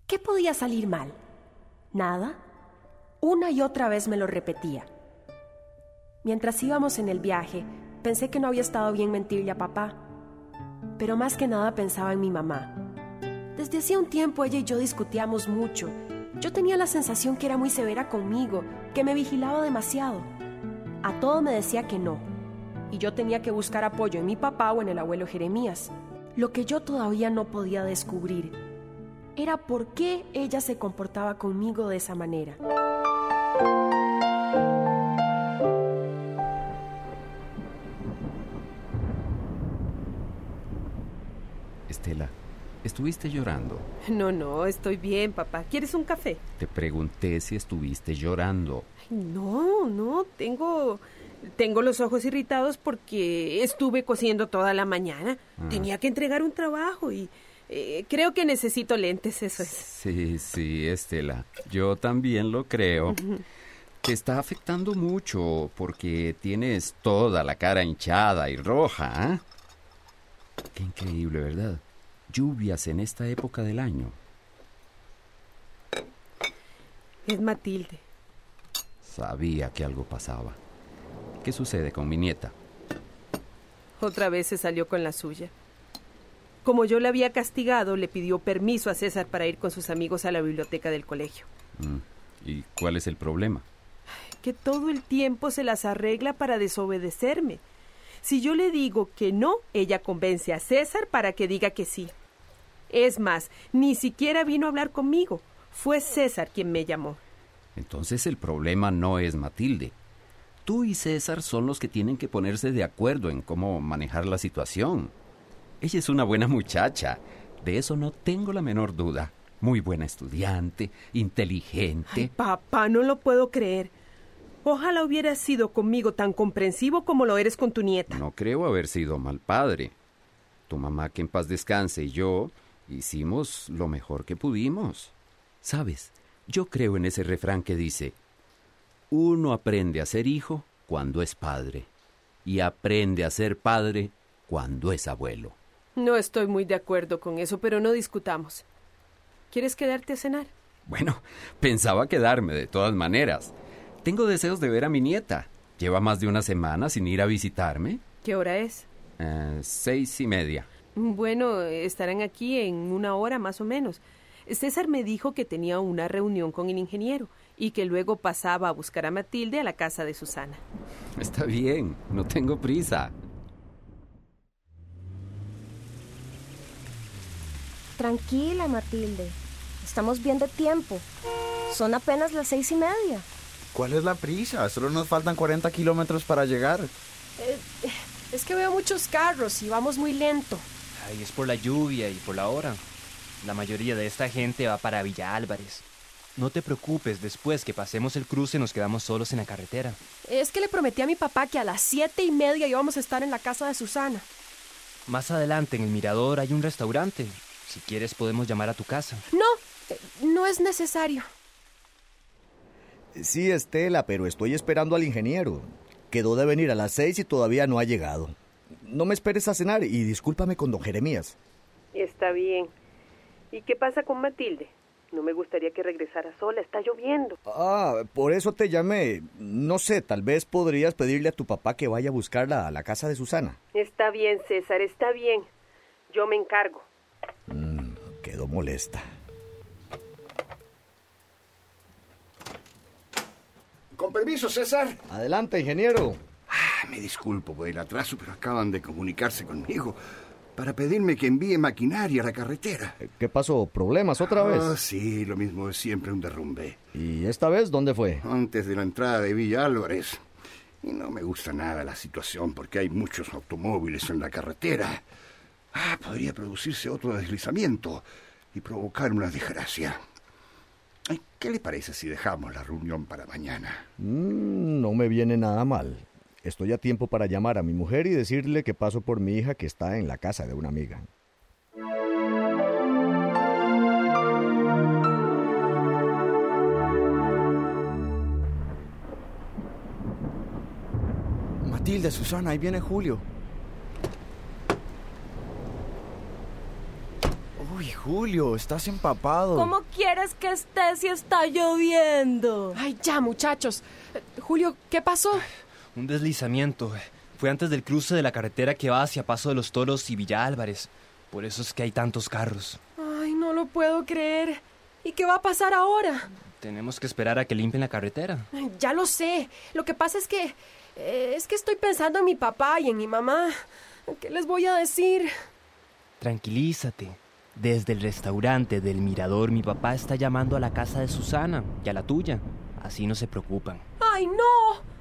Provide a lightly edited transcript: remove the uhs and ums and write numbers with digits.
¿Qué podía salir mal? Nada. Una y otra vez me lo repetía. Mientras íbamos en el viaje, pensé que no había estado bien mentirle a papá. Pero más que nada pensaba en mi mamá. Desde hacía un tiempo ella y yo discutíamos mucho. Yo tenía la sensación que era muy severa conmigo, que me vigilaba demasiado. A todo me decía que no. Y yo tenía que buscar apoyo en mi papá o en el abuelo Jeremías. Lo que yo todavía no podía descubrir era por qué ella se comportaba conmigo de esa manera. Estela, ¿estuviste llorando? No, estoy bien, papá. ¿Quieres un café? Te pregunté si estuviste llorando. Ay, no, tengo los ojos irritados porque estuve cosiendo toda la mañana. Tenía que entregar un trabajo y creo que necesito lentes, eso es. Sí, Estela, yo también lo creo. Te está afectando mucho porque tienes toda la cara hinchada y roja, ¿eh? Qué increíble, ¿verdad? Lluvias en esta época del año. Es Matilde. Sabía que algo pasaba. ¿Qué sucede con mi nieta? Otra vez se salió con la suya. Como yo la había castigado, le pidió permiso a César para ir con sus amigos a la biblioteca del colegio. ¿Y cuál es el problema? Que todo el tiempo se las arregla para desobedecerme. Si yo le digo que no, ella convence a César para que diga que sí. Es más, ni siquiera vino a hablar conmigo. Fue César quien me llamó. Entonces el problema no es Matilde. Tú y César son los que tienen que ponerse de acuerdo en cómo manejar la situación. Ella es una buena muchacha. De eso no tengo la menor duda. Muy buena estudiante, inteligente. Ay, papá, no lo puedo creer. Ojalá hubieras sido conmigo tan comprensivo como lo eres con tu nieta. No creo haber sido mal padre. Tu mamá, que en paz descanse, y yo hicimos lo mejor que pudimos. ¿Sabes? Yo creo en ese refrán que dice: uno aprende a ser hijo cuando es padre y aprende a ser padre cuando es abuelo. No estoy muy de acuerdo con eso, pero no discutamos. ¿Quieres quedarte a cenar? Bueno, pensaba quedarme de todas maneras. Tengo deseos de ver a mi nieta. Lleva más de una semana sin ir a visitarme. ¿Qué hora es? 6:30. Bueno, estarán aquí en 1 hora más o menos. César me dijo que tenía una reunión con el ingeniero y que luego pasaba a buscar a Matilde a la casa de Susana. Está bien, no tengo prisa. Tranquila, Matilde. Estamos bien de tiempo. Son apenas las 6:30. ¿Cuál es la prisa? Solo nos faltan 40 kilómetros para llegar. Es que veo muchos carros y vamos muy lento. Ay, es por la lluvia y por la hora. La mayoría de esta gente va para Villa Álvarez. No te preocupes, después que pasemos el cruce nos quedamos solos en la carretera. Es que le prometí a mi papá que a las 7:30 íbamos a estar en la casa de Susana. Más adelante en el mirador hay un restaurante. Si quieres podemos llamar a tu casa. No es necesario. Sí, Estela, pero estoy esperando al ingeniero. Quedó de venir a las 6 y todavía no ha llegado. No me esperes a cenar y discúlpame con don Jeremías. Está bien. ¿Y qué pasa con Matilde? No me gustaría que regresara sola, está lloviendo. Por eso te llamé. No sé, tal vez podrías pedirle a tu papá que vaya a buscarla a la casa de Susana. Está bien, César, está bien. Yo me encargo. Quedó molesta. Con permiso, César. Adelante, ingeniero. Me disculpo por el atraso, pero acaban de comunicarse conmigo para pedirme que envíe maquinaria a la carretera. ¿Qué pasó? ¿Problemas otra vez? Sí, lo mismo de siempre, un derrumbe. ¿Y esta vez dónde fue? Antes de la entrada de Villa Álvarez. Y no me gusta nada la situación porque hay muchos automóviles en la carretera. Podría producirse otro deslizamiento y provocar una desgracia. ¿Qué le parece si dejamos la reunión para mañana? No me viene nada mal. Estoy a tiempo para llamar a mi mujer y decirle que paso por mi hija que está en la casa de una amiga. Matilde, Susana, ahí viene Julio. Uy, Julio, estás empapado. ¿Cómo quieres que esté si está lloviendo? Ay, ya, muchachos. Julio, ¿qué pasó? Un deslizamiento. Fue antes del cruce de la carretera que va hacia Paso de los Toros y Villa Álvarez. Por eso es que hay tantos carros. Ay, no lo puedo creer. ¿Y qué va a pasar ahora? Tenemos que esperar a que limpien la carretera. Ay, ya lo sé. Lo que pasa es que estoy pensando en mi papá y en mi mamá. ¿Qué les voy a decir? Tranquilízate. Desde el restaurante del Mirador mi papá está llamando a la casa de Susana y a la tuya. Así no se preocupan. ¡Ay, no!